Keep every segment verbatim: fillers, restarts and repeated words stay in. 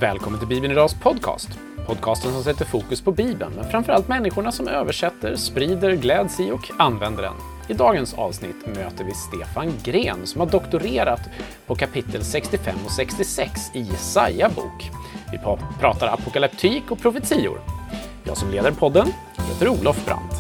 Välkommen till Bibeln Idags podcast. Podcasten som sätter fokus på Bibeln, men framförallt människorna som översätter, sprider, gläds i och använder den. I dagens avsnitt möter vi Stefan Gren som har doktorerat på kapitel sextiofem och sextiosex i Jesaja bok. Vi pratar apokalyptik och profetior. Jag som leder podden heter Olof Brandt.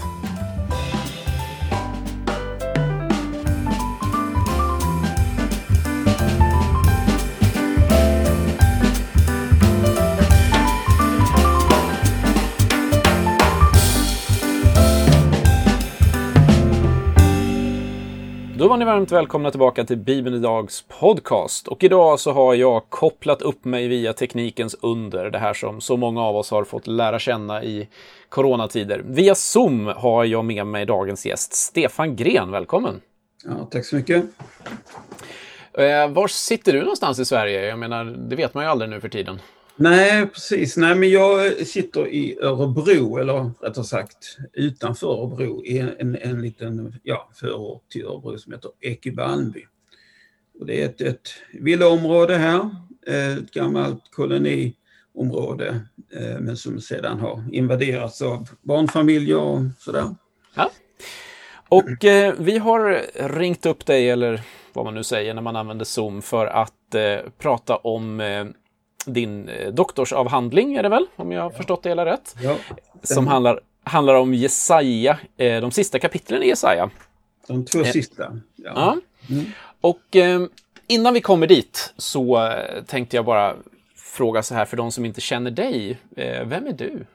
Då var ni varmt välkomna tillbaka till Bibeln Idags podcast. Och idag så har jag kopplat upp mig via teknikens under. Det här som så många av oss har fått lära känna i coronatider. Via Zoom har jag med mig dagens gäst Stefan Gren. Välkommen! Ja, tack så mycket. Eh, var sitter du någonstans i Sverige? Jag menar, det vet man ju aldrig nu för tiden. Nej, precis. Nej, men jag sitter i Örebro, eller rättare sagt utanför Örebro, i en, en liten ja, förort till Örebro som heter Ekebyby. Och det är ett, ett villaområde här, ett gammalt koloniområde, men som sedan har invaderats av barnfamiljer och sådär. Ja. Och eh, vi har ringt upp dig, eller vad man nu säger när man använder Zoom, för att eh, prata om eh, din doktorsavhandling, är det väl? Om jag har förstått det hela rätt. Ja, som handlar, handlar om Jesaja, eh, de sista kapitlen i Jesaja. De två sista. Ja. ja. Mm. Och eh, innan vi kommer dit så eh, tänkte jag bara fråga så här för de som inte känner dig. Eh, vem är du?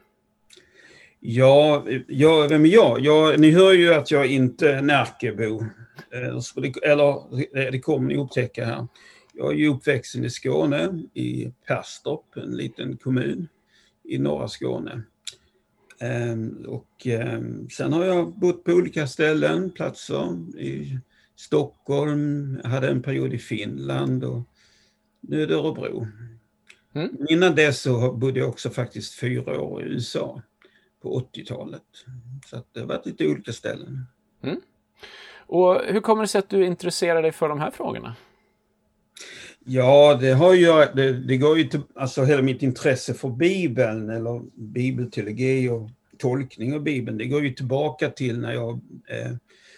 Ja, ja, vem är jag? jag? Ni hör ju att jag inte är Närkebo. Eh, eller det kommer ni upptäcka här. Jag är ju uppväxten i Skåne, i Perstorp, en liten kommun i norra Skåne. Ehm, och ehm, sen har jag bott på olika ställen, platser i Stockholm, jag hade en period i Finland och nu är det Örebro. Mm. Innan dess så bodde jag också faktiskt fyra år i U S A på åttiotalet. Så att det har varit lite olika ställen. Mm. Och hur kommer det sig att du intresserar dig för de här frågorna? Ja, det har ju, det, det går ju till, alltså hela mitt intresse för Bibeln eller bibelteologi och tolkning av Bibeln, det går ju tillbaka till när jag eh,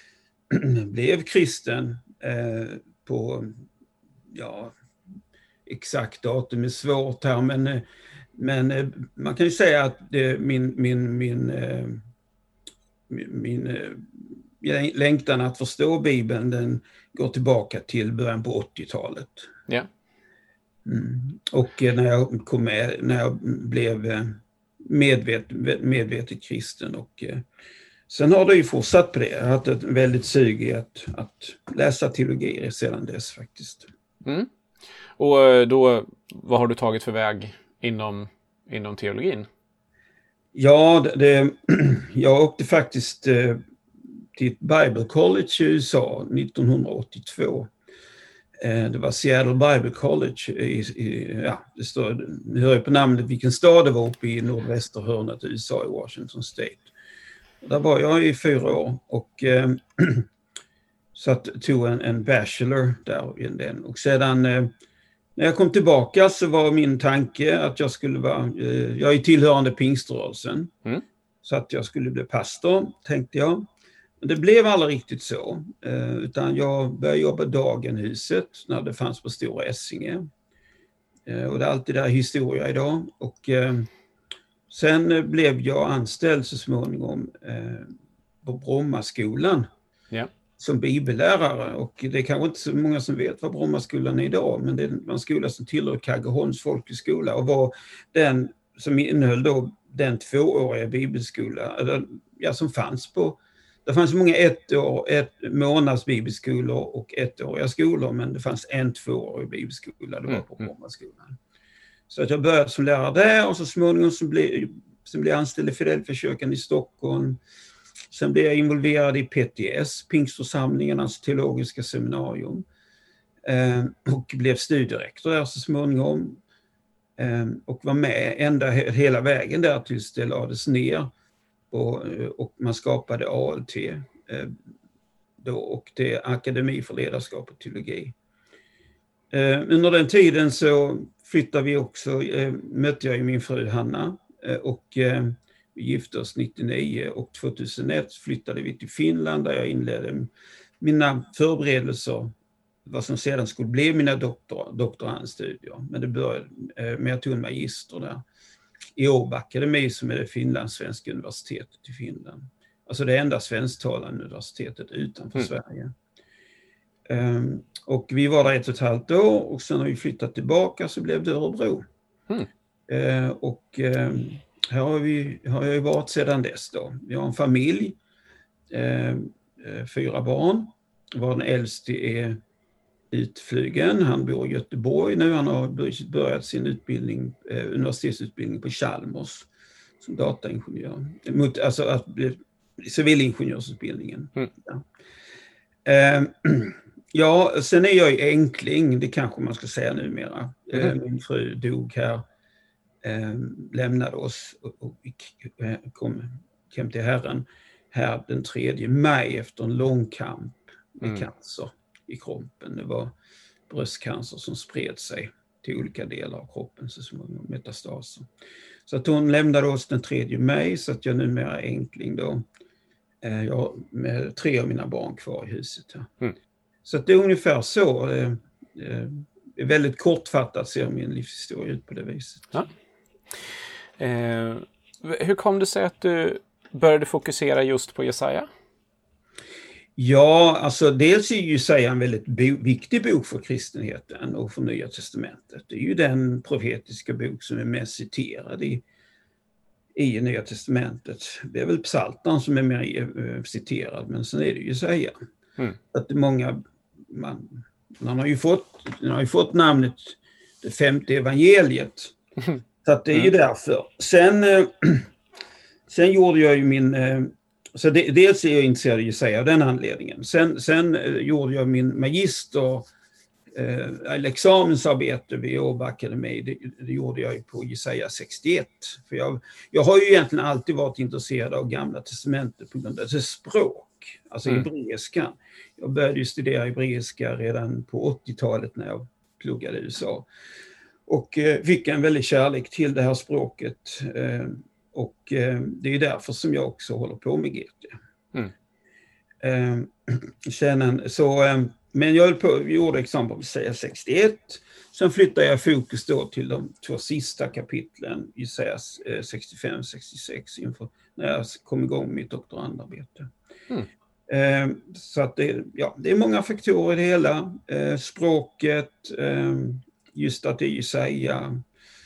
blev kristen eh, på, ja, exakt datum är svårt här, men, men eh, man kan ju säga att det, min, min, min, eh, min, min eh, längtan att förstå Bibeln, den går tillbaka till början på åttiotalet. Ja. Mm. Och när jag kom med, när jag blev medvet, medvetet kristen och sen har det ju fortsatt på det. Jag har haft ett väldigt sug i att, att läsa teologi sedan dess faktiskt. Mm. Och då, vad har du tagit för väg inom, inom teologin? Ja, det, jag åkte faktiskt till Bible College i U S A nittonhundraåttiotvå. Det var Seattle Bible College. I, i, ja, det står, ni hör ju på namnet vilken stad det var uppe i nordvästra hörnet i U S A i Washington State. Där var jag i fyra år och eh, så att, tog en, en bachelor där i den. Och sedan eh, när jag kom tillbaka så var min tanke att jag skulle vara, eh, jag är tillhörande pingströrelsen. Mm. Så att jag skulle bli pastor, tänkte jag. Det blev aldrig riktigt så, utan jag började jobba Dagenhuset när det fanns på Stora Essinge. Och det är alltid där historia idag. Och sen blev jag anställd så småningom på Brommaskolan yeah. som bibellärare. Och det är kanske inte så många som vet vad Brommaskolan är idag, men det var en skola som tillhör Kaggeholms folkhögskola och var den som innehöll då den tvååriga bibelskola eller, ja, som fanns på. Det fanns många ett år, ett månads bibelskolor och ettåriga skolor, men det fanns en tvåårig bibelskola, det var på Brommaskolan. Så att jag började som lärare där och så småningom så blev, så blev jag anställd i Filadelfiakyrkan i Stockholm. Sen blev jag involverad i P T S, Pingstförsamlingarnas teologiska seminarium, eh, och blev studierektor där så småningom. Eh, och var med ända hela vägen där tills det lades ner. Och, och man skapade A L T eh, då, och det är Akademi för ledarskap och teologi. Eh, under den tiden så flyttade vi också, eh, mötte jag ju min fru Hanna eh, och eh, vi gifte oss nittionio och tvåtusenett flyttade vi till Finland där jag inledde mina förberedelser, vad som sedan skulle bli mina doktor, doktorandstudier. Men det började eh, med att ta en magister där i Åbo Akademi som är det finlandssvenska universitetet i Finland. Alltså det enda svensktalande universitetet utanför mm. Sverige. Um, och vi var där ett och ett halvt år och sen har vi flyttat tillbaka så blev det Örebro. Mm. Uh, och um, här har, vi, har jag ju varit sedan dess då. Vi har en familj, uh, fyra barn. Var den äldste är utflygen. Han bor i Göteborg nu. Han har börjat sin utbildning, uh, universitetsutbildning på Chalmers som dataingenjör. Mot, alltså att bli civilingenjörsutbildningen. Mm. Ja. Uh, ja, sen är jag ju enkling, det kanske man ska säga numera. Mm. Uh, min fru dog här. Eh, lämnade oss och, och eh, kom hem till Herren här den tredje maj efter en lång kamp med mm. cancer i kroppen. Det var bröstcancer som spred sig till olika delar av kroppen, så som metastaser. Så att hon lämnade oss den tredje maj så att jag numera är enkling då. Eh, jag har med tre av mina barn kvar i huset här. Mm. Så att det är ungefär så. Eh, eh, är väldigt kortfattat ser min livshistoria ut på det viset. Ja. Eh, hur kom det sig att du började fokusera just på Jesaja? Ja, alltså dels är Jesaja en väldigt bo- viktig bok för kristenheten och för Nya testamentet. Det är ju den profetiska bok som är mest citerad i, i Nya testamentet. Det är väl Psaltaren som är mer äh, citerad, men sen är det Jesaja. Mm. Att många, man, man, har ju fått, man har ju fått namnet det femte evangeliet. Mm. Så att det är ju mm. därför. Sen, eh, sen gjorde jag ju min... Eh, så det, dels är jag intresserad av Jesaja av den anledningen. Sen, sen eh, gjorde jag min magister, eh, eller examensarbete vid Åbo Akademi. Det, det gjorde jag ju på Jesaja sextioett. För jag, jag har ju egentligen alltid varit intresserad av Gamla testamentet på grund av det språk. Alltså mm. hebreiskan. Jag började ju studera hebreiska redan på åttiotalet när jag pluggade i U S A. Och eh, fick en väldigt kärlek till det här språket. Eh, och eh, det är därför som jag också håller på med G T. Mm. Eh, sen, så, eh, men jag höll på, vi gjorde examen på sextioett. Sen flyttade jag fokus då till de två sista kapitlen i eh, sextiofem sextiosex inför när jag kom igång med mitt doktorandarbete. Mm. Eh, så att det, ja, det är många faktorer i det hela. Eh, språket... Eh, just att det är Jesaja.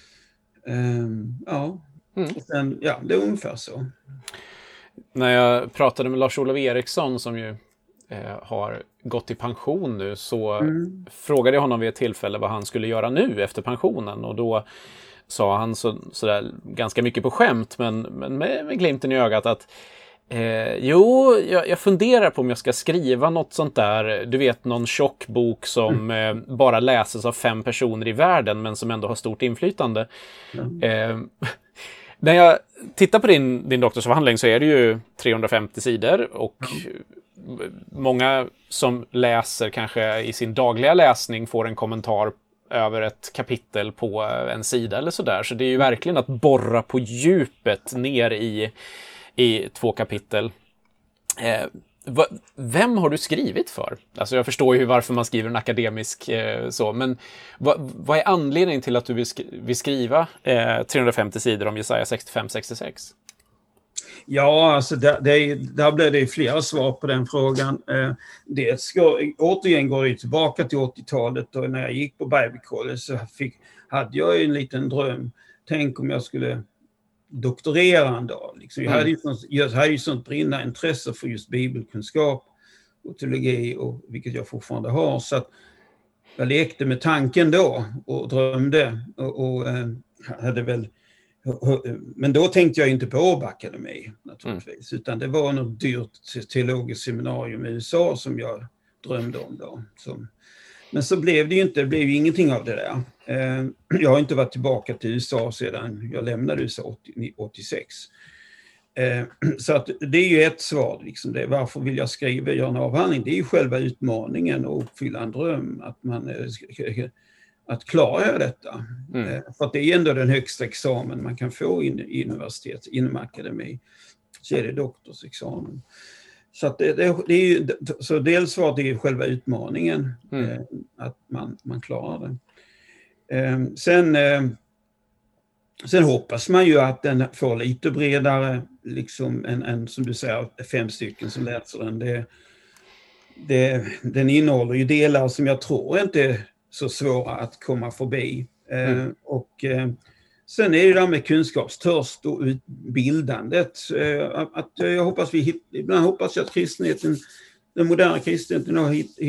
Um, ja. Mm. Och sen, ja, det är ungefär så. När jag pratade med Lars-Olof Eriksson som ju eh, har gått i pension nu så mm. frågade jag honom vid ett tillfälle vad han skulle göra nu efter pensionen och då sa han så, sådär ganska mycket på skämt men, men med, med glimten i ögat att Eh, jo, jag, jag funderar på om jag ska skriva något sånt där, du vet, någon tjock bok som mm. eh, bara läses av fem personer i världen men som ändå har stort inflytande. Mm. Eh, när jag tittar på din, din doktorsavhandling så är det ju trehundrafemtio sidor och mm. många som läser kanske i sin dagliga läsning får en kommentar över ett kapitel på en sida eller sådär, så det är ju verkligen att borra på djupet ner i i två kapitel. Eh, va, vem har du skrivit för? Alltså jag förstår ju varför man skriver en akademisk eh, så, men va, vad är anledningen till att du vill, sk- vill skriva eh, trehundrafemtio sidor om Jesaja sextiofem sextiosex? Ja, alltså det, det, där blev det flera svar på den frågan. Eh, det ska, återigen går det tillbaka till åttiotalet och när jag gick på Bible College så fick, hade jag en liten dröm. Tänk om jag skulle doktorera en dag. Liksom. Jag, mm. hade ju sånt, jag hade ju sånt brinnande intresse för just bibelkunskap och teologi, och, vilket jag fortfarande har. Så att jag lekte med tanken då och drömde. Och, och äh, hade väl, men då tänkte jag inte på Åbo Akademi naturligtvis. Mm. Utan det var något dyrt teologiskt seminarium i U S A som jag drömde om då. Som, men så blev det ju inte, det blev ju ingenting av det där. Jag har inte varit tillbaka till U S A sedan jag lämnade U S A åttiosex. Så att det är ju ett svar. Liksom det. Varför vill jag skriva och göra en avhandling? Det är ju själva utmaningen och uppfylla en dröm. Att man, att klara jag detta. Mm. Eh, för att det är ändå den högsta examen man kan få in, i universitet, inom akademi. Så är det doktorsexamen. Så, att det, det, det är ju, så dels var det själva utmaningen, mm. eh, att man, man klarar det. Eh, sen, eh, sen hoppas man ju att den får lite bredare, liksom en, en, som du säger, fem stycken som läser den. Det, det, den innehåller ju delar som jag tror inte är så svåra att komma förbi. Eh, mm. Och eh, sen är det där med kunskapstörst och utbildandet. Eh, att jag hoppas vi ibland hoppas jag att kristenheten, den moderna kristenheten,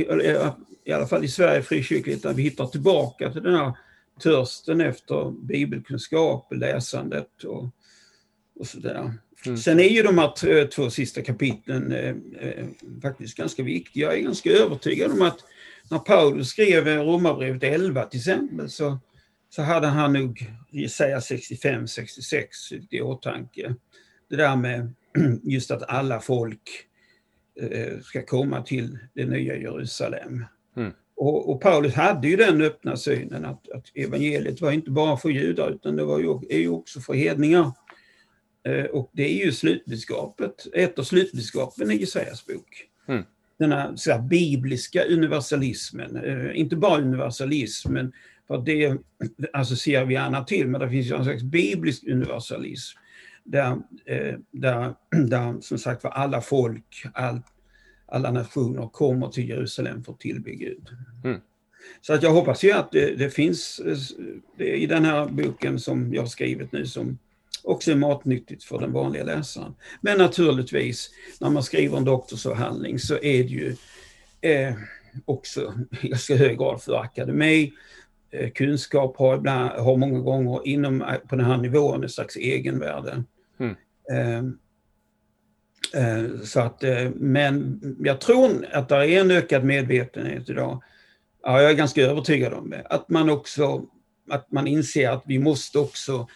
i alla fall i Sverige frikyrkligt, att vi hittar tillbaka till den här törsten efter bibelkunskap, läsandet och, och sådär. Mm. Sen är ju de här två sista kapitlen eh, eh, faktiskt ganska viktiga. Jag är ganska övertygad om att när Paulus skrev Romarbrevet elva till exempel så, så hade han nog Jesaja sextiofem sextiosex i åtanke. Det där med just att alla folk eh, ska komma till det nya Jerusalem. Mm. Och, och Paulus hade ju den öppna synen att, att evangeliet var inte bara för judar utan det var ju, är ju också för hedningar. Eh, och det är ju slutbudskapet, ett av slutbudskapen i Jesajas bok. Mm. Den här, så här bibliska universalismen, eh, inte bara universalismen, för det associerar vi gärna till, men det finns ju en slags biblisk universalism där, eh, där, där som sagt för alla folk, all, alla nationer kommer till Jerusalem för att tillbe Gud. Mm. Så att jag hoppas ju att det, det finns det, i den här boken som jag har skrivit nu som också är matnyttigt för den vanliga läsaren. Men naturligtvis, när man skriver en doktorsavhandling så är det ju eh, också i ganska hög grad för akademi. Eh, kunskap har, ibland, har många gånger inom, på den här nivån en slags egenvärde. Mm. Eh, eh, så att, eh, men jag tror att det är en ökad medvetenhet idag. Ja, jag är ganska övertygad om det. Att man också, att man inser att vi måste också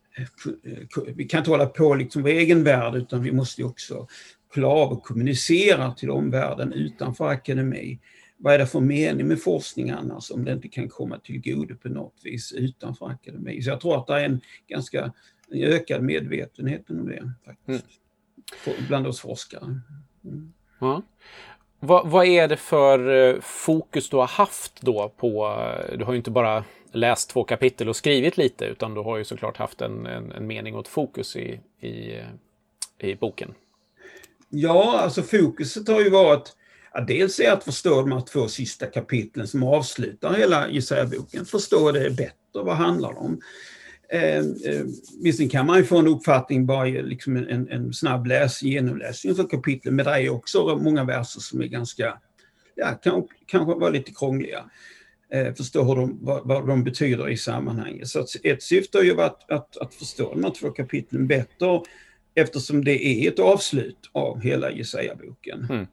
vi kan inte hålla på liksom vår egen värld utan vi måste också klara av att kommunicera till omvärlden utanför akademi. Vad är det för mening med forskning annars om det inte kan komma till godo på något vis utanför akademi? Så jag tror att det är en ganska en ökad medvetenhet om det faktiskt. Mm. Bland oss forskare. Mm. Ja. Vad, vad är det för fokus du har haft då på, du har ju inte bara läst två kapitel och skrivit lite utan du har ju såklart haft en, en, en mening och ett fokus i, i, i boken. Ja, alltså fokuset har ju varit att dels är att förstå de här två sista kapitlen som avslutar hela Jesaja-boken. Förstå det bättre, vad handlar det om? Eh, eh, visst kan man ju få en uppfattning bara liksom en, en, en snabb läs, genomläsning för kapitlen, men det är också många verser som är ganska, ja, kan, kanske vara lite krångliga. Eh, förstå hur de, vad, vad de betyder i sammanhanget. Så att ett syfte har ju varit att, att förstå de här två kapitlen bättre eftersom det är ett avslut av hela Jesaja-boken. Mm.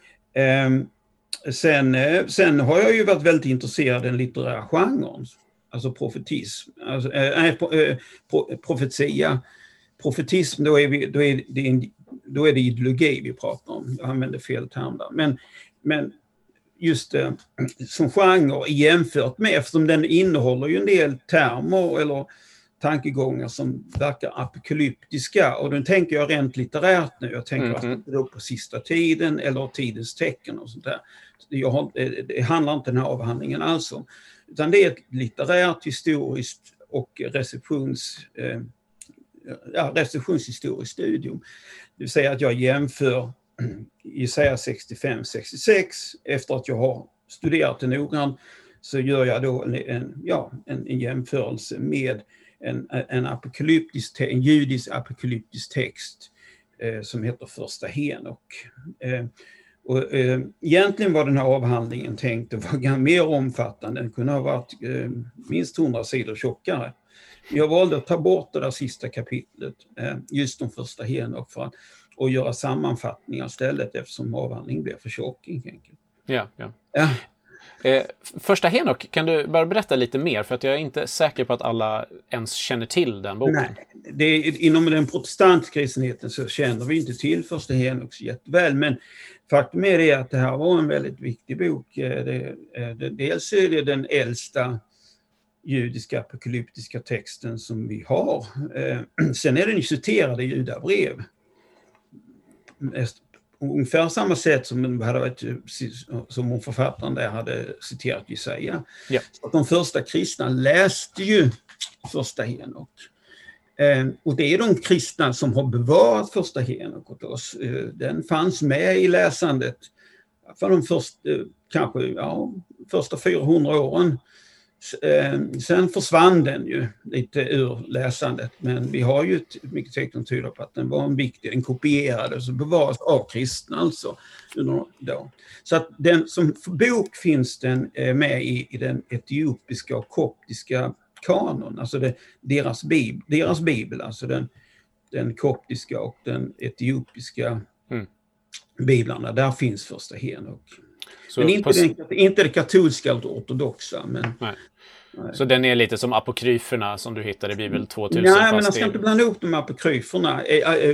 Eh, sen, eh, sen har jag ju varit väldigt intresserad av den litterära genren. Alltså profetism, alltså, äh, äh, profetia. Profetism, då är, vi, då, är det en, då är det ideologi vi pratar om. Jag använder fel term där. Men, men just äh, som genre jämfört med, eftersom den innehåller ju en del termer eller tankegångar som verkar apokalyptiska. Och då tänker jag rent litterärt nu. Jag tänker mm-hmm. att det är på sista tiden eller tidens tecken och sånt där. Jag har, det handlar inte den här avhandlingen alls om. Utan det är ett litterärt, historiskt och receptions, eh, ja, receptionshistoriskt studium. Det vill säga att jag jämför Jesaja sextiofem sextiosex efter att jag har studerat det noggrant så gör jag då en, en, ja, en, en jämförelse med en, en, apokalyptisk, en judisk apokalyptisk text eh, som heter Första Henok. Eh, Och, eh, egentligen var den här avhandlingen tänkt att vara mer omfattande. Den kunde ha varit eh, minst hundra sidor tjockare. Jag valde att ta bort det där sista kapitlet, eh, just om Första Henok, för att och göra sammanfattningar istället eftersom avhandlingen blev för tjock. Enkelt. Ja, ja. ja. Eh, Första Henok, kan du bara berätta lite mer? För att jag är inte säker på att alla ens känner till den boken. Nej, det är, inom den protestantiska kristenheten så känner vi inte till Första Henok så jätteväl. Men faktum är det att det här var en väldigt viktig bok. Det, det, dels är det den äldsta judiska apokalyptiska texten som vi har. Eh, sen är den ju citerad i judabrev. Ungefär samma sätt som, hade varit, som författaren där hade citerat Jesaja. Ja. Så att de första kristna läste ju första Henok. Eh, och det är de kristna som har bevarat första Henok åt oss. Eh, den fanns med i läsandet för de första, eh, kanske, ja, första fyrahundra åren. Eh, sen försvann den ju lite ur läsandet, men vi har ju ett, mycket tecken tyder på att den var en viktig, den kopierades och bevarades av kristna alltså. Då. Så att den som bok finns den eh, med i, i den etiopiska och koptiska kanon, alltså det, deras, bib, deras bibel, alltså den, den koptiska och den etiopiska mm. biblarna, där finns första Henok. Så men inte, på... den, inte det katolska eller ortodoxa. Men, nej. Nej. Så den är lite som apokryferna som du hittar i Bibel tvåtusen? Nej, men jag ska inte blanda upp de apokryferna.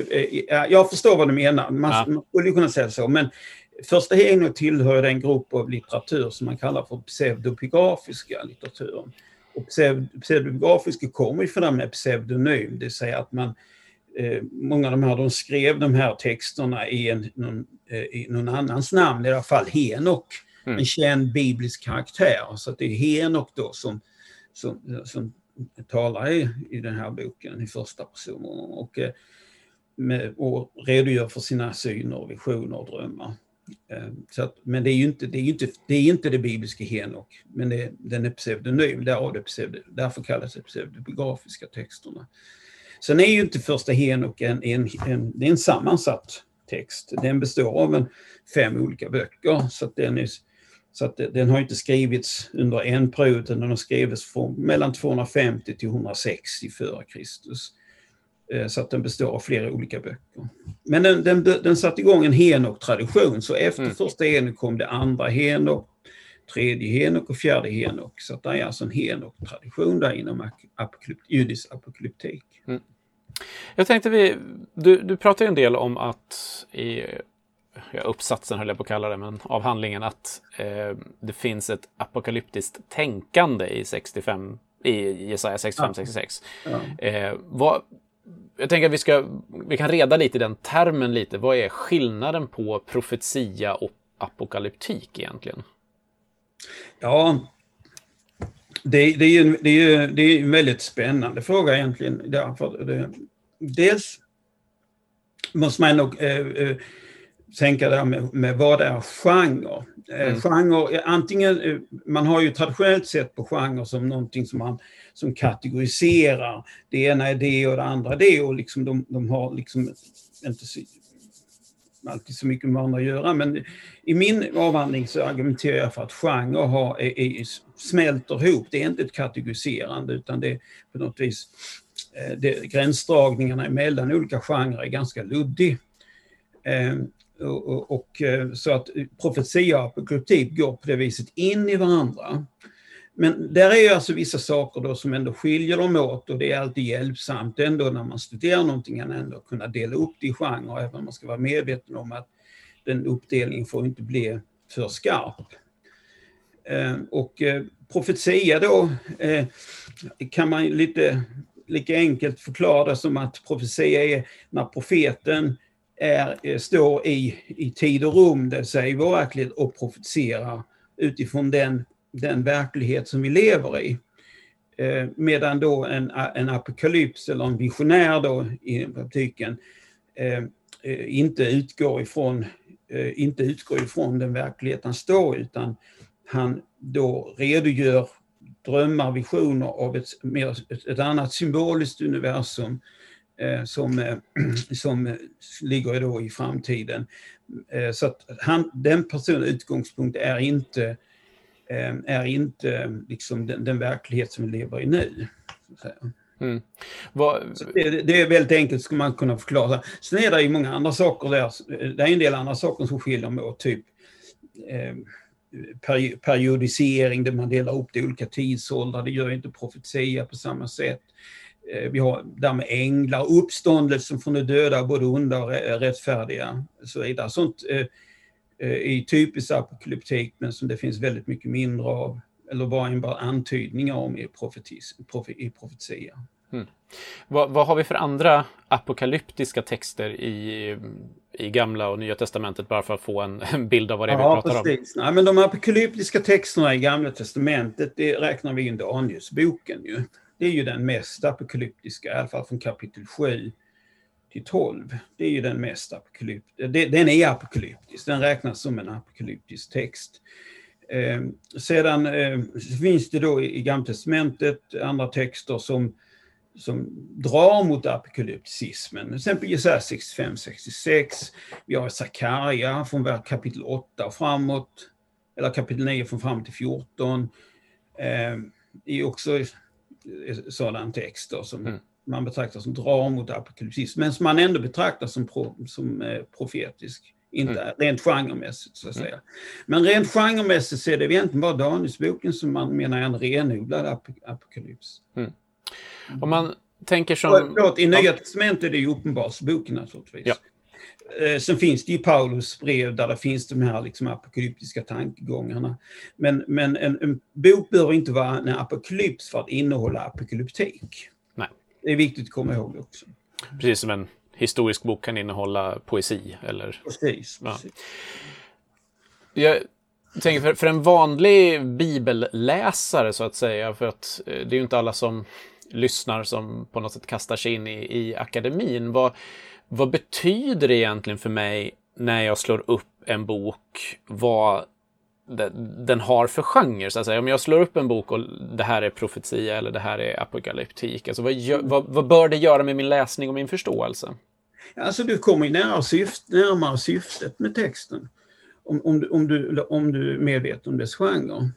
Jag förstår vad du menar, man, ja. man skulle kunna säga så, men första Henok tillhör den grupp av litteratur som man kallar för pseudopigrafiska litteraturen. Och pseudopigrafiska kommer ju för det med pseudonym, det vill säga att man eh, många av de här, de skrev de här texterna i, en, någon, eh, i någon annans namn, i alla fall Henok, mm. en känd biblisk karaktär. Så att det är Henok då som, som, som talar i, i den här boken i första person och, eh, med, och redogör för sina syner, visioner och drömmar. Så att, men det är ju inte det, är ju inte, det, är inte det bibliska Henok, men det, den är pseudonym, därav det pseudo, därför kallas det pseudografiska texterna. Sen är ju inte första Henok en, en, en, det är en sammansatt text. Den består av en, fem olika böcker, så att den, är, så att den har inte skrivits under en period, utan den har skrivits från mellan tvåhundrafemtio till hundrasextio före Kristus. Så att den består av flera olika böcker. Men den, den, den satte igång en Henok-tradition. Så efter mm. första Henok kom det andra Henok, tredje Henok och fjärde Henok. Så att det är alltså en Henok-tradition där inom apokalypt, judisk apokalyptik. Mm. Jag tänkte vi, du, du pratar ju en del om att i ja, uppsatsen höll jag på att kalla det, men avhandlingen att eh, det finns ett apokalyptiskt tänkande i sextiofem, i Jesaja sextiofem sextiosex. Ja. Ja. Eh, vad Jag tänker att vi, ska, vi kan reda lite i den termen lite. Vad är skillnaden på profetia och apokalyptik egentligen? Ja, det, det, är, ju, det, är, ju, det är en väldigt spännande fråga egentligen. Därför det, dels måste man nog eh, eh, tänka där med, med vad är genre. Eh, mm. genre antingen, eh, man har ju traditionellt sett på genre som någonting som man som kategoriserar. Det ena är det och det andra är det, och liksom de, de har liksom inte så, alltid så mycket med varandra att göra, men i min avhandling så argumenterar jag för att genre har, är, är, smälter ihop. Det är inte ett kategoriserande, utan det är på något vis det, gränsdragningarna emellan olika genrer är ganska luddig. Eh, och, och, och så att profetia och apokalyptik går på det viset in i varandra. Men där är ju alltså vissa saker då som ändå skiljer dem åt, och det är alltid hjälpsamt ändå när man studerar någonting att ändå kunna dela upp det i genre, även om man ska vara medveten om att den uppdelningen får inte bli för skarp. Eh, och eh, profetia då eh, kan man lite lika enkelt förklara som att profetia är när profeten är, står i, i tid och rum, det säger vår verklighet, och profeterar utifrån den den verklighet som vi lever i. Eh, medan då en, en apokalyps eller en visionär då i praktiken eh, inte utgår ifrån eh, inte utgår ifrån den verklighet han står, utan han då redogör drömmar, visioner av ett, mer, ett, ett annat symboliskt universum eh, som, eh, som ligger då i framtiden. Eh, så att han, den personens utgångspunkt är inte är inte liksom den, den verklighet som vi lever i nu. Mm. Vad... Det, det är väldigt enkelt, ska man kunna förklara. Sen är det ju många andra saker där. Det är en del andra saker som skiljer mig åt, typ eh, peri- periodisering, där man delar upp det i olika tidsåldrar. Det gör inte profetia på samma sätt. Eh, vi har där med änglar, uppståndelsen från de döda, både onda och rättfärdiga. Så vidare. Sånt eh, i typisk apokalyptik, men som det finns väldigt mycket mindre av. eller bara enbart antydningar om i, profetis, profe, i profetia. Mm. Vad, vad har vi för andra apokalyptiska texter i, i Gamla och Nya testamentet, bara för att få en, en bild av vad det är vi ja, pratar precis. om? Nej, men de apokalyptiska texterna i Gamla testamentet, det räknar vi in Danielsboken ju. Det är ju den mest apokalyptiska, i alla fall från kapitel sju till tolv. Det är ju den mest apokalyptiska. Den är apokalyptisk, den räknas som en apokalyptisk text. Eh, sedan eh, finns det då i, i Gamla testamentet andra texter som som drar mot apokalypticismen. Till exempel Jesaja sextiofem sextiosex. Vi har Sakarja från kapitel åtta och framåt. Eller kapitel nio från fram till fjorton. Eh, är också sådana texter som mm. man betraktar som drar mot apokalypticismen. Men som man ändå betraktar som, pro, som eh, profetisk. Inte mm. rent genremässigt så att säga. Mm. Men rent genremässigt så är det egentligen bara Danielsboken som man menar är en renodlad ap- apokalyps. Mm. Om man tänker som... Förlåt, i Nya testamentet är det ju Uppenbarelseboken naturligtvis. Ja. Eh, sen finns det ju Paulus brev där det finns de här liksom apokalyptiska tankegångarna. Men, men en, en bok behöver inte vara en apokalyps för att innehålla apokalyptik. Nej. Det är viktigt att komma ihåg också. Precis som en historisk bok kan innehålla poesi. Eller... Precis. Ja. precis. Jag tänker för, för en vanlig bibelläsare så att säga, för att det är ju inte alla som lyssnar som på något sätt kastar sig in i, i akademin. Vad, vad betyder det egentligen för mig när jag slår upp en bok, vad det, den har för genre? Så att säga. Om jag slår upp en bok och det här är profetia eller det här är apokalyptik, alltså vad, gör, vad, vad bör det göra med min läsning och min förståelse? Alltså du kommer ju närmare, syft, närmare syftet med texten. Om, om, du, om, du, om du är medveten om dess genre.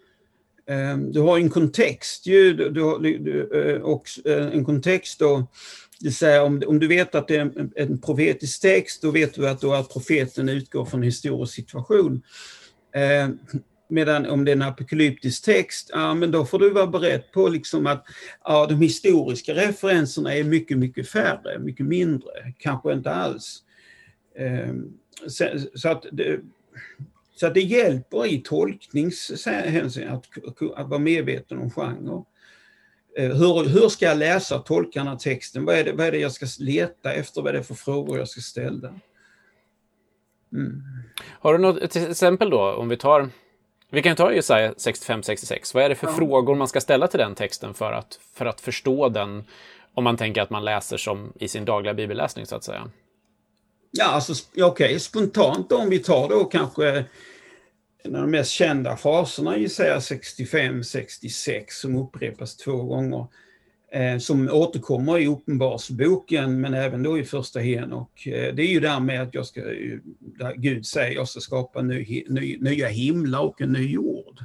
Du har en kontext ju, du, du, du, och en kontext då, det säger, om, om du vet att det är en, en profetisk text, då vet du att, då att profeten utgår från en historisk situation. Eh, medan om det är en apokalyptisk text, ja, men då får du vara beredd på liksom att ja, de historiska referenserna är mycket, mycket färre, mycket mindre, kanske inte alls. Eh, så, så att det, Så att det hjälper i tolkningshänseende att, att vara medveten om genre. Hur, hur ska jag läsa och tolka den här texten? Vad är, det, vad är det jag ska leta efter? Vad är det för frågor jag ska ställa? Mm. Har du något till exempel då, om vi tar... Vi kan ta Jesaja sextiofem sextiosex. Vad är det för ja. frågor man ska ställa till den texten för att, för att förstå den, om man tänker att man läser som i sin dagliga bibelläsning så att säga? Ja, alltså okej, okay. Spontant om vi tar då kanske en av de mest kända fraserna i Jesaja sextiofem sextiosex som upprepas två gånger, eh, som återkommer i Uppenbarelseboken men även då i första Henok. Eh, det är ju där med att jag ska, där Gud säger jag ska skapa ny, ny, nya himlar och en ny jord.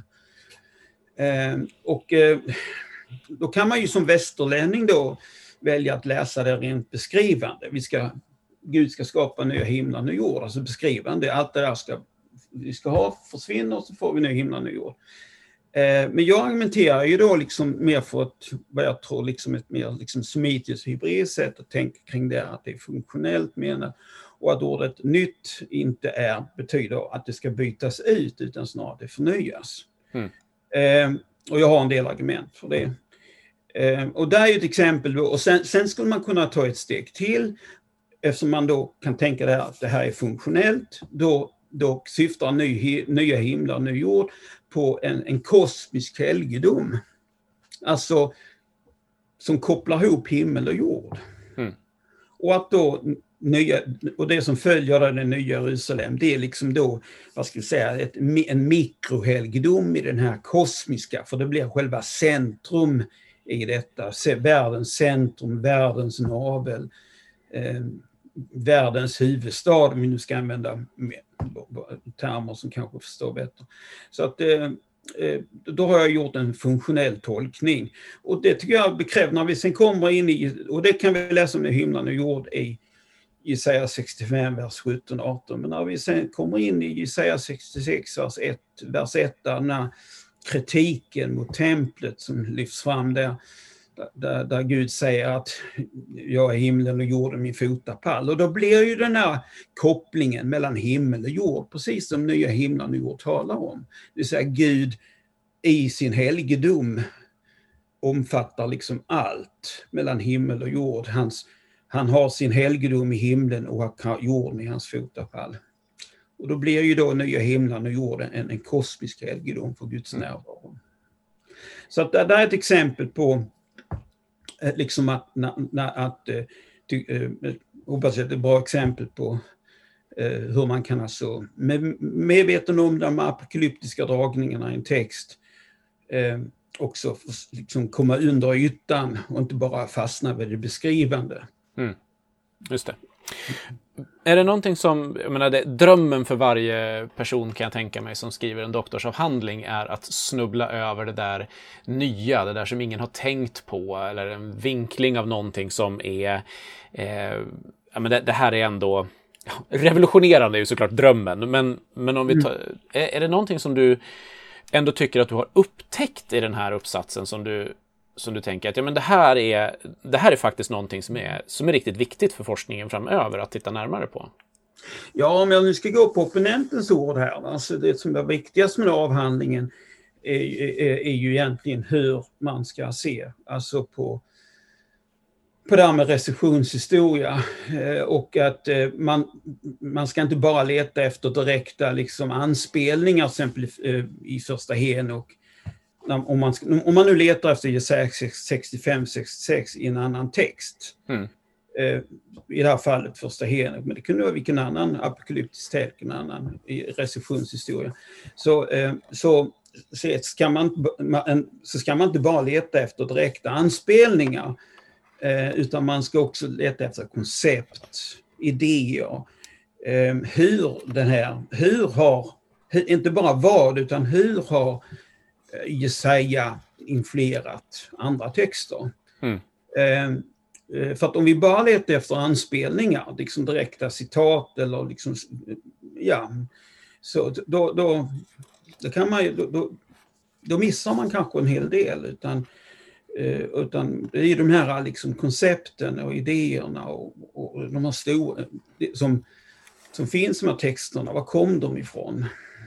Eh, och eh, då kan man ju som västerlänning då välja att läsa det rent beskrivande. Vi ska Gud ska skapa nya himlar och ny jord, alltså beskrivande. Allt det där ska vi ska ha försvinner och så får vi ny himlar och ny jord. Eh, men jag argumenterar ju då liksom mer för ett, vad jag tror, liksom ett mer liksom semitiskt hybridiskt sätt att tänka kring det, att det är funktionellt menat och att ordet nytt inte är, betyder att det ska bytas ut utan snarare att det förnyas. Mm. Eh, och jag har en del argument för det. Eh, och där är ju ett exempel då, och sen, sen skulle man kunna ta ett steg till. Eftersom man då kan tänka det här, att det här är funktionellt, då, då syftar ny, nya himlar och ny jord på en, en kosmisk helgedom. Alltså som kopplar ihop himmel och jord. Mm. Och att då nya, och det som följer av den nya Jerusalem, det är liksom då, vad ska vi säga, ett, en mikrohelgedom i den här kosmiska, för det blir själva centrum i detta, världens centrum, världens navel. Eh, världens huvudstad, om vi nu ska använda termer som kanske förstår bättre. Så att eh, då har jag gjort en funktionell tolkning. Och det tycker jag bekräftar när vi sen kommer in i, och det kan vi läsa om himlen och jord i Jesaja sextiofem, vers sjutton arton. Men när vi sen kommer in i Jesaja sextiosex, vers ett, vers ett där den här kritiken mot templet som lyfts fram där, Där, där Gud säger att jag är himlen och jorden min fotapall. Och då blir ju den här kopplingen mellan himmel och jord, precis som nya himlen och jord talar om. Det vill säga Gud i sin helgedom omfattar liksom allt mellan himmel och jord. Hans, han har sin helgedom i himlen och har jorden i hans fotapall. Och då blir ju då nya himlen och jorden en, en kosmisk helgedom för Guds närvaro. Så att det där är ett exempel på eh, liksom att, na, na, att eh, ty, eh, hoppas jag det är ett bra exempel på eh, hur man kan alltså med, medveten om de apokalyptiska dragningarna i en text eh, också liksom komma under ytan och inte bara fastna vid det beskrivande. Mm. Just det. Är det någonting som, jag menar, det, drömmen för varje person kan jag tänka mig som skriver en doktorsavhandling är att snubbla över det där nya, det där som ingen har tänkt på, eller en vinkling av någonting som är, eh, ja, men det, det här är ändå, revolutionerande är ju såklart drömmen, men, men om vi tar, mm. är, är det någonting som du ändå tycker att du har upptäckt i den här uppsatsen som du som du tänker att ja, men det, här är, det här är faktiskt någonting som är, som är riktigt viktigt för forskningen framöver att titta närmare på? Ja, om jag nu ska gå på opponentens ord här, alltså det som är viktigast med avhandlingen är, är, är ju egentligen hur man ska se alltså på, på det här med recessionshistoria och att man, man ska inte bara leta efter direkta liksom anspelningar till exempel i första Henok. Om man, om man nu letar efter Jesaja sextiofem sextiosex i en annan text, mm. eh, i det här fallet första Henok, men det kunde vara vilken annan apokalyptisk text, en annan recessionshistoria, så, eh, så, så, ska man, man, så ska man inte bara leta efter direkta anspelningar, eh, utan man ska också leta efter koncept, idéer, eh, hur den här, hur har, hur, inte bara vad, utan hur har Jesaja influerat andra texter. Mm. Eh, för att om vi bara letar efter anspelningar, liksom direkta citat eller liksom, ja, så då, då, då kan man ju, då, då, då missar man kanske en hel del, utan, eh, utan det är de här liksom koncepten och idéerna och, och de här stora som, som finns med texterna, var kom de ifrån?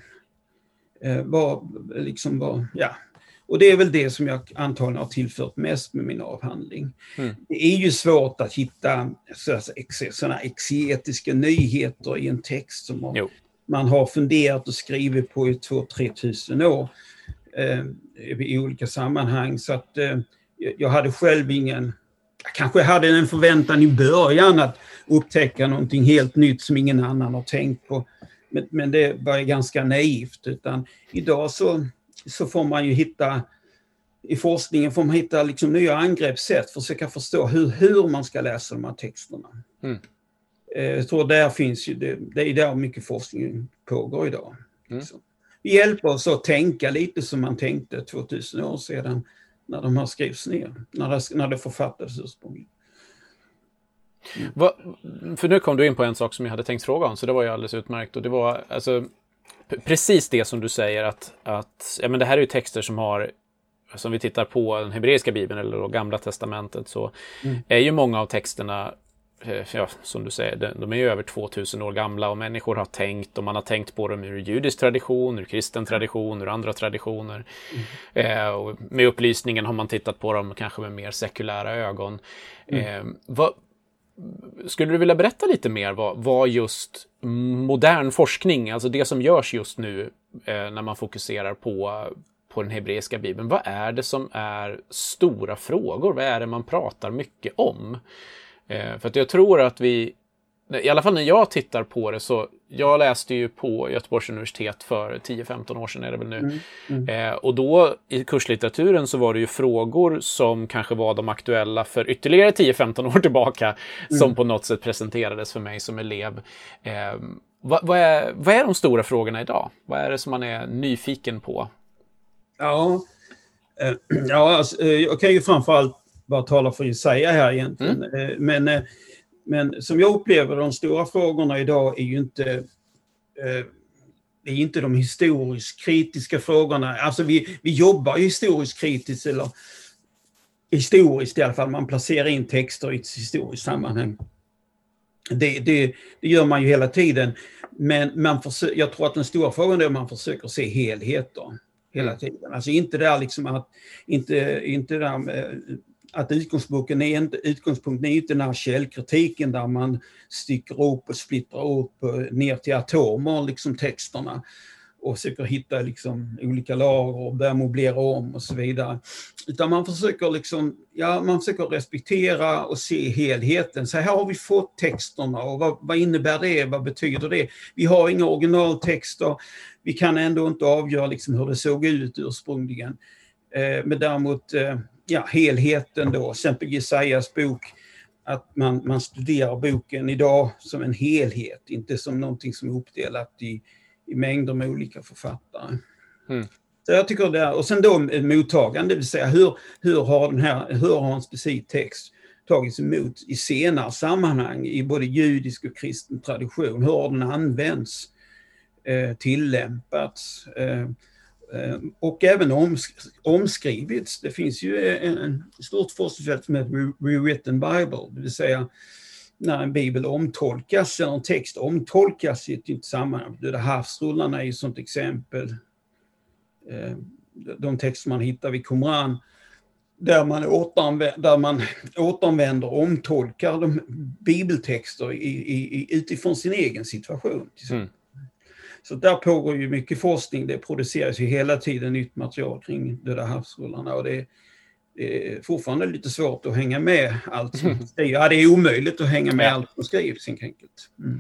Eh, var, liksom var, ja. Och det är väl det som jag antagligen har tillfört mest med min avhandling. Mm. Det är ju svårt att hitta sådana exegetiska nyheter i en text som man, man har funderat och skrivit på i två, tre tusen år eh, i olika sammanhang. Så att eh, jag hade själv ingen, jag kanske hade en förväntan i början att upptäcka någonting helt nytt som ingen annan har tänkt på. Men, men det var ganska naivt, utan idag så, så får man ju hitta, i forskningen får man hitta liksom nya angreppssätt, försöka förstå hur, hur man ska läsa de här texterna. Mm. Jag tror där finns ju, det, det är där mycket forskning pågår idag. Mm. Vi hjälper oss att tänka lite som man tänkte tvåtusen år sedan när de här skrivs ner, när det, när det författades ursprungligen. Mm. Va, för nu kom du in på en sak som jag hade tänkt fråga om, så det var ju alldeles utmärkt. Och det var alltså p- precis det som du säger, att, att ja, men det här är ju texter som har, som vi tittar på den hebreiska bibeln eller då gamla testamentet, så mm. är ju många av texterna, ja, som du säger, de är ju över tvåtusen år gamla, och människor har tänkt, och man har tänkt på dem ur judisk tradition, ur kristen tradition, ur andra traditioner. Mm. Eh, och med upplysningen har man tittat på dem kanske med mer sekulära ögon. Mm. Eh, vad Skulle du vilja berätta lite mer vad, vad just modern forskning, alltså det som görs just nu eh, när man fokuserar på, på den hebreiska bibeln, vad är det som är stora frågor? Vad är det man pratar mycket om? Eh, för att jag tror att vi, i alla fall när jag tittar på det, så jag läste ju på Göteborgs universitet för tio femton år sedan är det väl nu. Mm, mm. Eh, och då i kurslitteraturen så var det ju frågor som kanske var de aktuella för ytterligare tio femton år tillbaka, mm. som på något sätt presenterades för mig som elev. Eh, vad, vad, är, vad är de stora frågorna idag? Vad är det som man är nyfiken på? Ja, eh, ja alltså, jag kan ju framförallt bara tala för Jesaja här egentligen. Mm. Eh, men eh, Men som jag upplever, de stora frågorna idag är ju inte, eh, är inte de historiskt kritiska frågorna. Alltså vi, vi jobbar historiskt kritiskt, eller historiskt i alla fall. Man placerar in texter i ett historiskt sammanhang. Det, det, det gör man ju hela tiden. Men man försöker, jag tror att den stora frågan är att man försöker se helheter. hela Mm. tiden. Alltså inte där liksom att, inte, inte där med, att utgångspunkten är inte, utgångspunkten är inte den här källkritiken där man sticker upp och splittrar upp ner till atomer liksom texterna och försöker hitta liksom olika lager och börja möblera om och så vidare. Utan man försöker liksom, ja, man försöker respektera och se helheten. Så här har vi fått texterna och vad, vad innebär det? Vad betyder det? Vi har inga originaltexter. Vi kan ändå inte avgöra liksom hur det såg ut ursprungligen. Eh, men däremot eh, ja, helheten då, till exempel Jesajas bok, att man, man studerar boken idag som en helhet, inte som någonting som är uppdelat i, i mängder med olika författare. Mm. Så jag tycker det, och sen då mottagande, det vill säga hur, hur har den här, hur har en specifik text tagits emot i senare sammanhang i både judisk och kristen tradition, hur har den använts, eh, tillämpats, eh, och även omsk- omskrivits. Det finns ju en, en stort forskningsfält som heter Rewritten Bible, det vill säga när en bibel omtolkas eller en text omtolkas i ett nytt sammanhang. Döda havsrullarna är ju ett sådant exempel. De texter man hittar vid Qumran där man, återanvänder, där man återanvänder och omtolkar de bibeltexter i, i, utifrån sin egen situation. Mm. Så där pågår ju mycket forskning, det produceras ju hela tiden nytt material kring Döda havsrullarna och det, det är fortfarande lite svårt att hänga med allt som skrivs. Ja, det är omöjligt att hänga med ja. allt som skrivs helt enkelt. Mm.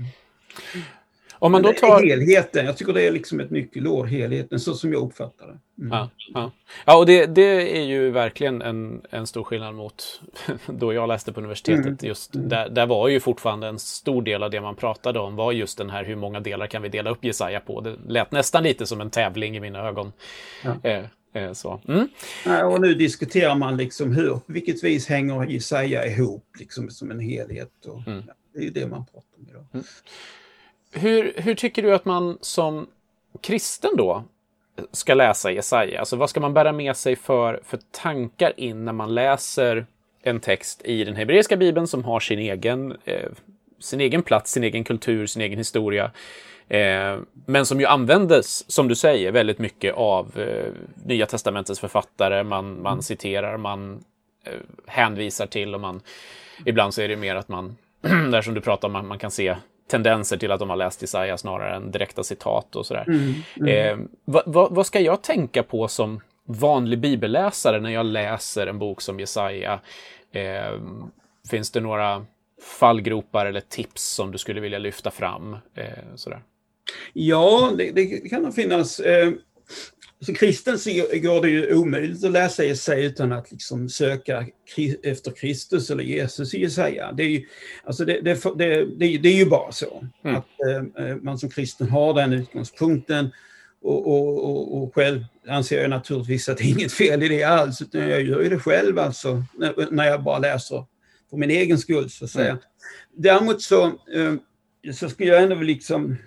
Om man då tar... helheten, jag tycker det är liksom ett nyckelord, helheten, så som jag uppfattar det. Mm. Ja, ja. ja, och det, det är ju verkligen en, en stor skillnad mot då jag läste på universitetet. Mm. Just mm. Där, där var ju fortfarande en stor del av det man pratade om var just den här, hur många delar kan vi dela upp Jesaja på. Det lät nästan lite som en tävling i mina ögon. Ja. Eh, eh, så. Mm. Ja, och nu diskuterar man liksom hur, på vilket vis hänger Jesaja ihop liksom som en helhet. Och, mm. ja, det är ju det man pratar om idag. Mm. Hur, hur tycker du att man som kristen då ska läsa Jesaja? Alltså vad ska man bära med sig för, för tankar in när man läser en text i den hebreiska bibeln som har sin egen, eh, sin egen plats, sin egen kultur, sin egen historia. Eh, men som ju användes, som du säger, väldigt mycket av eh, Nya testamentets författare. Man, man citerar, man eh, hänvisar till och man, ibland så är det mer att man, där som du pratar om, man, man kan se tendenser till att de har läst Jesaja snarare än direkta citat och sådär. Mm, mm. Eh, vad, vad, vad ska jag tänka på som vanlig bibelläsare när jag läser en bok som Jesaja? Eh, finns det några fallgropar eller tips som du skulle vilja lyfta fram? Eh, sådär? Ja, det, det kan nog finnas. Eh, så kristen så går det ju omöjligt att läsa Jesaja utan att liksom söka efter Kristus eller Jesus i Jesaja. Det är ju, alltså det, det, det, det, det är ju bara så mm. att eh, man som kristen har den utgångspunkten och, och, och, och själv anser jag naturligtvis att det är inget fel i det alls, utan jag gör ju det själv alltså när, när jag bara läser för min egen skull så att säga. Mm. Däremot så, eh, så skulle jag ändå liksom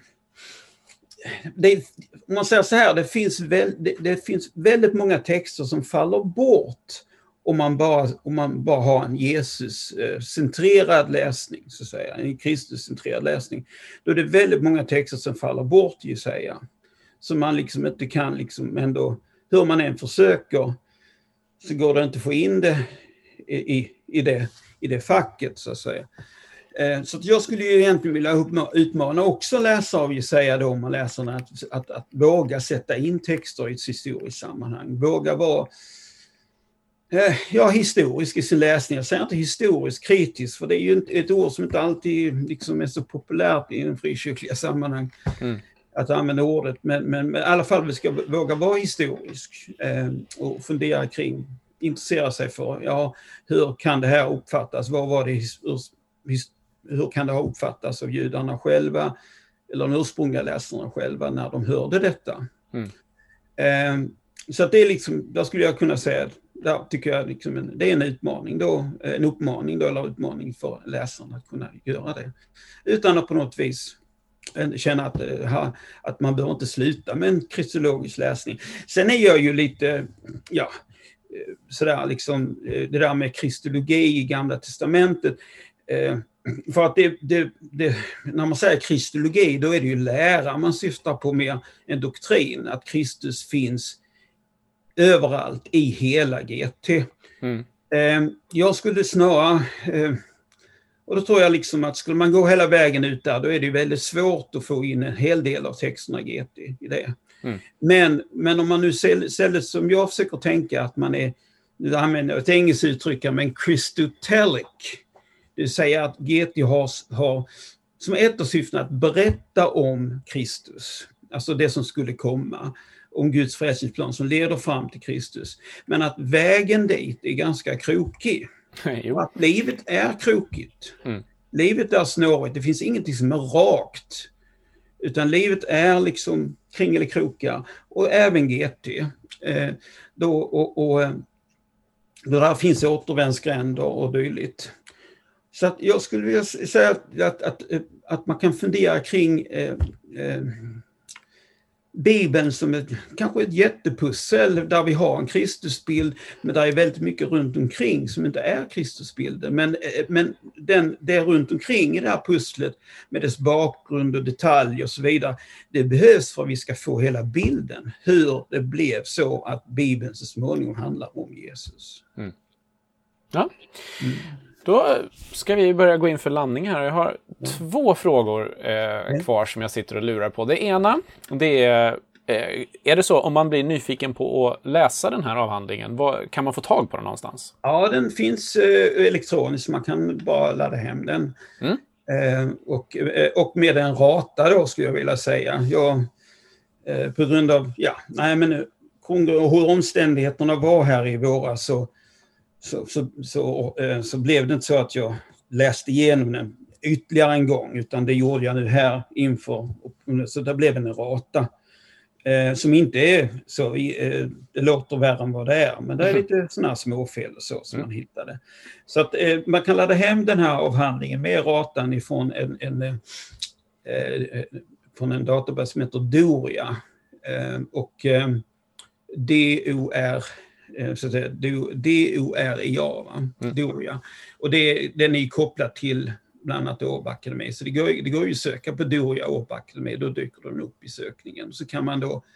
Det, om man säger så här, det finns, väl, det, det finns väldigt många texter som faller bort om man bara, om man bara har en Jesus-centrerad läsning, så att säga, en Kristus-centrerad läsning. Då är det väldigt många texter som faller bort, Jesaja. Som man liksom inte kan, liksom ändå, hur man än försöker, så går det inte att få in det i, i, i, det, i det facket, så att säga. Så att jag skulle ju egentligen vilja utmana också läsare av Jesaja då, om man läser den, att, att, att våga sätta in texter i ett historiskt sammanhang. Våga vara eh, ja, historisk i sin läsning. Jag säger inte historiskt kritisk, för det är ju ett, ett ord som inte alltid liksom är så populärt i en frikyrkliga sammanhang. Mm. Att använda ordet. Men, men, men i alla fall vi ska våga vara historisk eh, och fundera kring, intressera sig för, ja, hur kan det här uppfattas? Vad var det his, his, hur kan det ha uppfattats av judarna själva eller de ursprungliga läsarna själva när de hörde detta? Mm. Eh, så att det är liksom, där skulle jag kunna säga, där tycker jag liksom en, det är en utmaning då, en uppmaning då, eller utmaning för läsarna att kunna göra det. Utan att på något vis känna att, att man behöver inte sluta med en kristologisk läsning. Sen är jag ju lite, ja, sådär liksom, det där med kristologi i Gamla testamentet, eh, för att det, det, det, när man säger kristologi, då är det ju lära man syftar på mer en doktrin, att Kristus finns överallt i hela G T. Mm. Eh, jag skulle snarare, eh, och då tror jag liksom att skulle man gå hela vägen ut där, då är det väldigt svårt att få in en hel del av texterna G T i det. Mm. Men, men om man nu istället som jag försöker tänka att man är, nu använder jag ett engelskt uttryck, men Christotelic. Det vill säga att G T har, har som ett av syftena att berätta om Kristus. Alltså det som skulle komma. Om Guds frälsningsplan som leder fram till Kristus. Men att vägen dit är ganska krokig. Och att livet är krokigt. Mm. Livet är snårigt. Det finns ingenting som är rakt. Utan livet är liksom kringelikrokar. Och även G T. Eh, då, och, och, då där finns återvändsgränder och dylikt. Så att jag skulle vilja säga att, att, att, att man kan fundera kring eh, eh, Bibeln som ett, kanske ett jättepussel där vi har en Kristusbild, men där är väldigt mycket runt omkring som inte är Kristusbilden. Men, men den, det runt omkring i det här pusslet med dess bakgrund och detaljer och så vidare, det behövs för att vi ska få hela bilden. Hur det blev så att Bibeln så småningom handlar om Jesus. Mm. Ja. Mm. Då ska vi börja gå in för landning här. Jag har mm. två frågor eh, mm. kvar som jag sitter och lurar på. Det ena, det är, eh, är det så om man blir nyfiken på att läsa den här avhandlingen, vad, kan man få tag på den någonstans? Ja, den finns eh, elektroniskt, man kan bara ladda hem den. Mm. Eh, och, eh, och med en rata då skulle jag vilja säga. Jag, eh, på grund av, ja, nej men hur omständigheterna var här i våras så Så, så, så, så blev det inte så att jag läste igenom den ytterligare en gång, utan det gjorde jag nu här inför. Så det blev en rata eh, som inte är så, eh, det låter värre än vad det är, men det är lite sådana här småfel och så som mm. man hittade. Så att eh, man kan ladda hem den här avhandlingen med ratan ifrån en, en, eh, från en databas som heter Doria. Eh, och eh, D O R så att säga, D O R I A, va? Doria. Och det, den är kopplad till bland annat Åbo Akademi. Så det går, det går ju att söka på Doria Åbo Akademi, då dyker den upp i sökningen. Så kan man då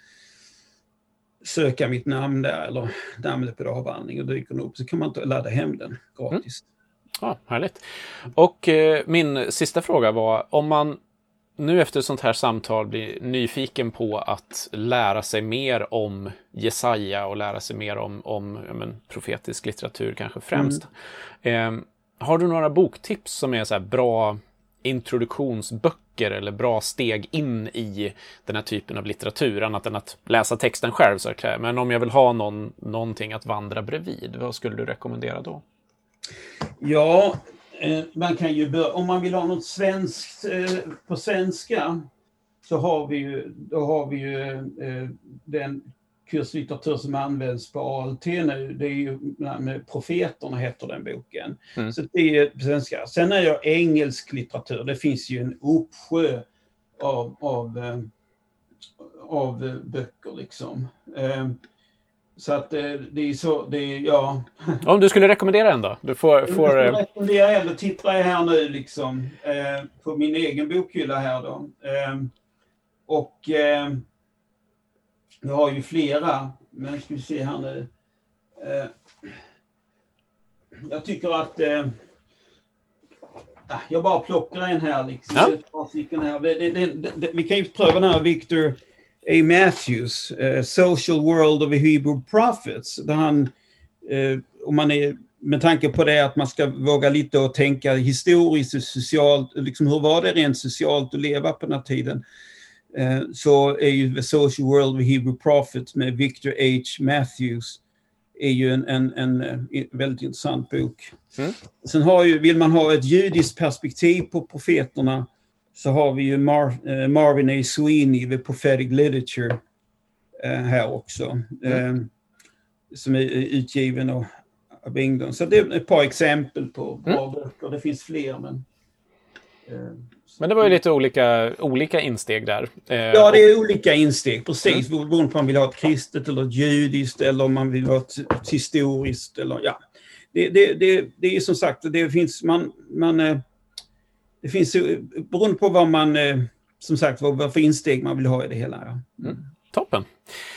söka mitt namn där, eller namnet på avhandling, och dyker den upp. Så kan man ladda hem den gratis. Mm. Ja, härligt. Och eh, min sista fråga var, om man nu efter ett sånt här samtal blir nyfiken på att lära sig mer om Jesaja och lära sig mer om, om ja, men, profetisk litteratur kanske främst. Mm. Eh, har du några boktips som är så här bra introduktionsböcker eller bra steg in i den här typen av litteratur, annat än att läsa texten själv så är men om jag vill ha någon, någonting att vandra bredvid, vad skulle du rekommendera då? Ja, man kan ju börja, om man vill ha något svenskt eh, på svenska, så har vi ju, då har vi ju eh, den kurslitteratur som används på A L T nu. Det är ju med Profeterna heter den boken. Mm. Så det är på svenska. Sen är jag engelsk litteratur. Det finns ju en uppsjö av, av, eh, av böcker liksom. Eh, Så att det, det är så, det är, ja. Om du skulle rekommendera en då? Du får... får jag rekommendera en, då tittar jag här nu liksom eh, på min egen bokhylla här då. Eh, och eh, jag har ju flera, men ska vi se här nu. Eh, jag tycker att eh, jag bara plockar en här liksom. Ja. Här. Det, det, det, det, vi kan ju pröva den här Victor A. Matthews, uh, Social World of the Hebrew Prophets, där han, uh, om man är, med tanke på det att man ska våga lite och tänka historiskt och socialt, liksom hur var det rent socialt att leva på den här tiden, uh, så är ju The Social World of the Hebrew Prophets med Victor H. Matthews är ju en, en, en, en väldigt intressant bok. Mm. Sen har ju, vill man ha ett judiskt perspektiv på profeterna, så har vi ju Mar- uh, Marvin A. Sweeney, The Prophetic Literature, uh, här också. Mm. Uh, som är utgiven av, av England. Så det är ett par exempel på bra mm. böcker. Det finns fler, men... Uh, men det var ju lite olika, olika insteg där. Uh, ja, det är olika insteg, precis. Mm. Beroende på om man vill ha ett kristet eller ett judiskt, eller om man vill ha ett, ett historiskt, eller ja. Det, det, det, det är som sagt, det finns... man, man uh, Det finns ju, beroende på vad man, som sagt, vad för insteg man vill ha i det hela. Ja. Mm. Toppen.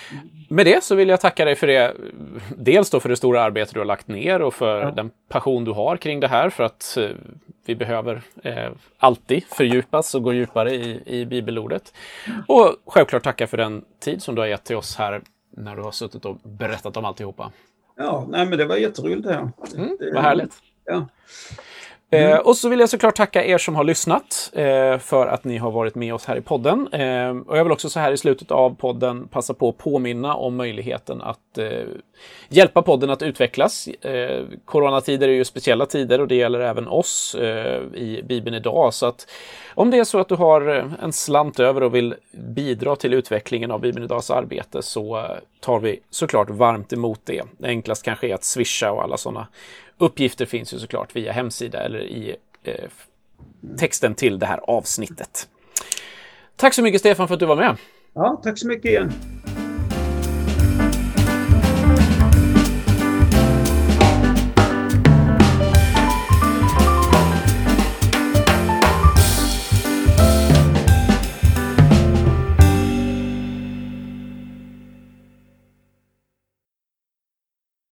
med det så vill jag tacka dig för det. Dels då för det stora arbete du har lagt ner och för Ja. den passion du har kring det här. För att eh, vi behöver eh, alltid fördjupas och gå djupare i, i bibelordet. Och självklart tacka för den tid som du har gett till oss här när du har suttit och berättat om alltihopa. Ja, nej, men det var jätteroligt det här. Mm, det, vad härligt. Ja. Mm. Eh, och så vill jag såklart tacka er som har lyssnat eh, för att ni har varit med oss här i podden. Eh, och jag vill också så här i slutet av podden passa på att påminna om möjligheten att eh, hjälpa podden att utvecklas. Eh, coronatider är ju speciella tider och det gäller även oss eh, i Bibeln idag. Så att om det är så att du har en slant över och vill bidra till utvecklingen av Bibeln idags arbete så tar vi såklart varmt emot det. Det enklast kanske är att swisha och alla sådana uppgifter finns ju såklart via hemsida eller i eh, texten till det här avsnittet. Tack så mycket Stefan för att du var med. Ja, tack så mycket igen.